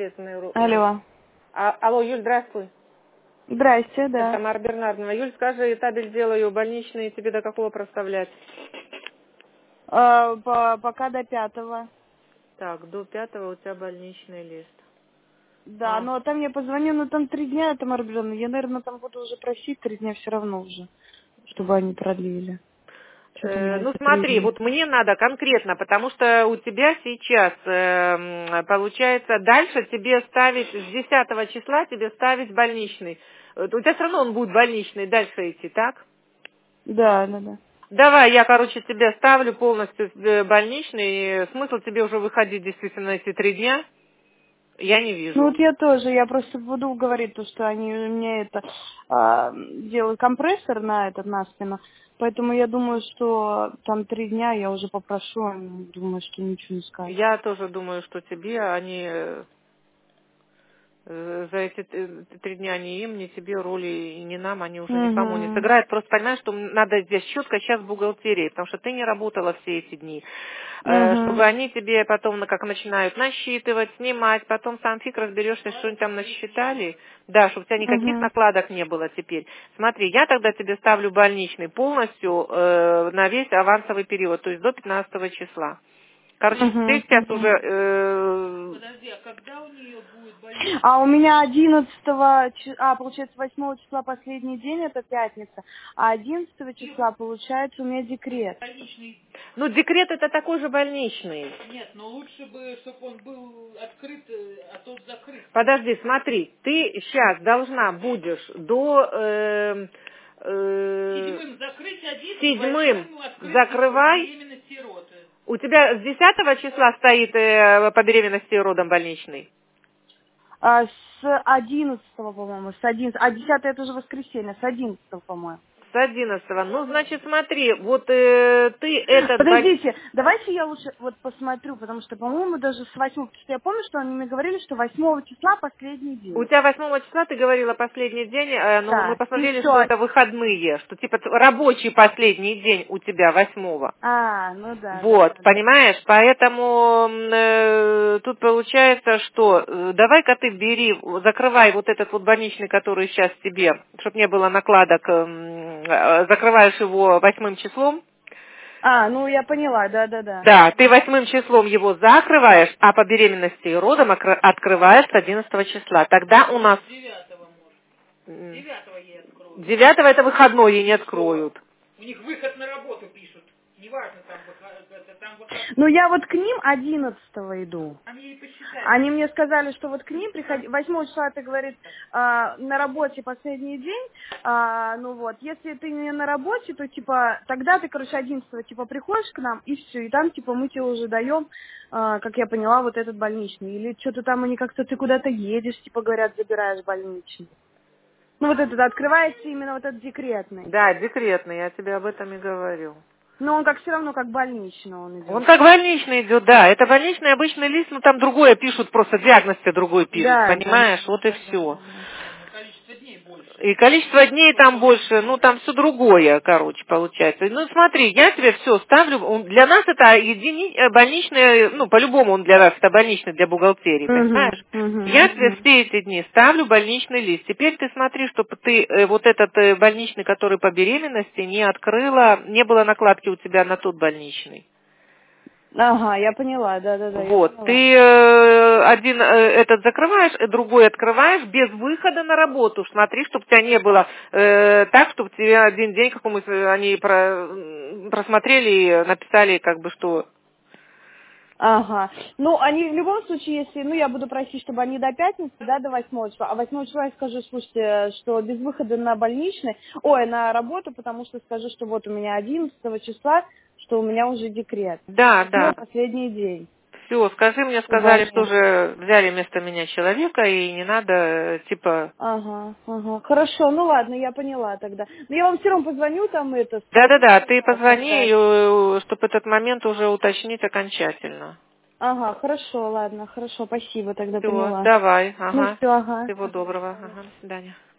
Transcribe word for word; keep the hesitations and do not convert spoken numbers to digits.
Алло. А, алло, Юль, здравствуй. Здрасте, да. Это Тамара Бернардовна. Юль, скажи, табель делаю, больничные тебе до какого проставлять? А, по, пока до пятого. Так, до пятого у тебя больничный лист. Да, А. но там я позвоню, ну там три дня, это Марбелена. Я, наверное, там буду уже просить три дня все равно уже, чтобы они продлили. Что-то у Э, меня ну это три смотри, дня. вот мне надо конкретно, потому что у тебя сейчас, э, получается, дальше тебе ставить, с десятого числа тебе ставить больничный. Э, У тебя все равно он будет больничный дальше идти, так? Да, да, да. Давай, я, короче, тебе ставлю полностью э, больничный. Смысл тебе уже выходить действительно эти три дня? Я не Ну вижу. вот я тоже, я просто буду говорить то, что они мне это а, делают компрессор на этот на спину. Поэтому я думаю, что там три дня я уже попрошу, они думаю, что ничего не скажут. Я тоже думаю, что тебе они э, э, за эти т- три дня ни им, ни тебе роли, и ни нам, они уже никому не Угу. сыграют. Просто понимаешь, что надо здесь четко сейчас в бухгалтерии, потому что ты не работала все эти дни. Э, Угу. Чтобы они тебе потом, ну, как начинают насчитывать, снимать, потом сам фиг разберешься, что они там насчитали. Да, чтобы у тебя никаких Угу. накладок не было теперь. Смотри, я тогда тебе ставлю больничный полностью э, на весь авансовый период, то есть до пятнадцатого числа. Короче, ты Угу. сейчас Угу. уже... э, А у меня одиннадцатого, чи- а, получается, восьмого числа последний день, это пятница, а одиннадцатого числа, получается, у меня декрет. ну, декрет это такой же больничный. Подожди, смотри, ты сейчас должна будешь до... э, э, седьмым закрывай. У тебя с десятого числа стоит э, по беременности и родам больничный? А, с одиннадцатого, по-моему, с одиннадцатого, а десятое это уже воскресенье, с одиннадцатого, по-моему. С одиннадцатого. Ну, значит, смотри, вот э, ты этот... боль- Подождите, давайте я лучше вот посмотрю, потому что, по-моему, даже с восьмого, потому что я помню, что они мне говорили, что восьмого числа последний У день. тебя восьмого числа, ты говорила, последний день, э, но мы Да, и посмотрели, что все. это выходные, что типа т- рабочий последний день у тебя восьмого. А, ну да, да, Вот, да, да. понимаешь, поэтому м, э, тут получается, что э, давай-ка ты бери, закрывай вот этот вот больничный, который сейчас тебе, чтобы не было накладок, м, э, закрываешь его восьмым числом. А, ну я поняла, да, да, да. Да, ты восьмым числом его закрываешь, а по беременности и родам окр- открываешь с одиннадцатого числа. Тогда у нас... м, девятого это выходной, и не откроют. Ну, я вот к ним одиннадцатого иду. Они мне сказали, что вот к ним приходи... восьмого числа, ты, говорит, а, на работе последний день, а, ну вот, если ты не на работе, то, типа, тогда ты, короче, одиннадцатого, типа, приходишь к нам, и все, и там, типа, мы тебе уже даем, а, как я поняла, вот этот больничный. Или что-то там они как-то, ты куда-то едешь, типа, говорят, забираешь больничный. Ну, вот этот, открывается именно вот этот декретный. Да, декретный, я тебе об этом и говорю. Но он как все равно как больничный он Он идет. как больничный идет, да. Это больничный обычный лист, но там другое пишут, просто диагноз тебе другой пишут, Да, да, да, понимаешь? Вот и да, да, все. да, да. И количество дней там больше, ну там все другое, короче, получается. Ну смотри, я тебе все ставлю, он- для нас это едини, э, больничный, ну по-любому он для нас это больничный для бухгалтерии, Угу, понимаешь? угу, Я тебе угу. все эти дни ставлю больничный лист. Теперь ты смотри, чтобы ты э, вот этот э, больничный, который по беременности, не открыла, не было накладки у тебя на тот больничный. Ага, я поняла, да-да-да, я Вот, поняла. ты э, один э, этот закрываешь, э, другой открываешь без выхода на работу. Смотри, чтобы у тебя не было э, так, чтобы тебе один день какому-то они про- м, просмотрели и написали, как бы, что... Ага. Ну, они в любом случае, если, ну, я буду просить, чтобы они до пятницы, да, до восьмого числа, а восьмого числа я скажу, слушайте, что без выхода на больничный, ой, на работу, потому что скажу, что вот у меня одиннадцатого числа, что у меня уже декрет. Да, Восьмой да. последний день Все, скажи мне, сказали, что увольнения. уже взяли вместо меня человека, и не надо, э, типа... Ага, ага. Хорошо, ну ладно, я поняла тогда. Но я вам все равно позвоню, там это, спрошу, Да-да-да, ты когда, позвони, когда. чтобы этот момент уже уточнить окончательно. Ага, хорошо, ладно, хорошо, спасибо, тогда Все, поняла. давай, Ну ага. все, ага. Всего доброго, ага, до свидания.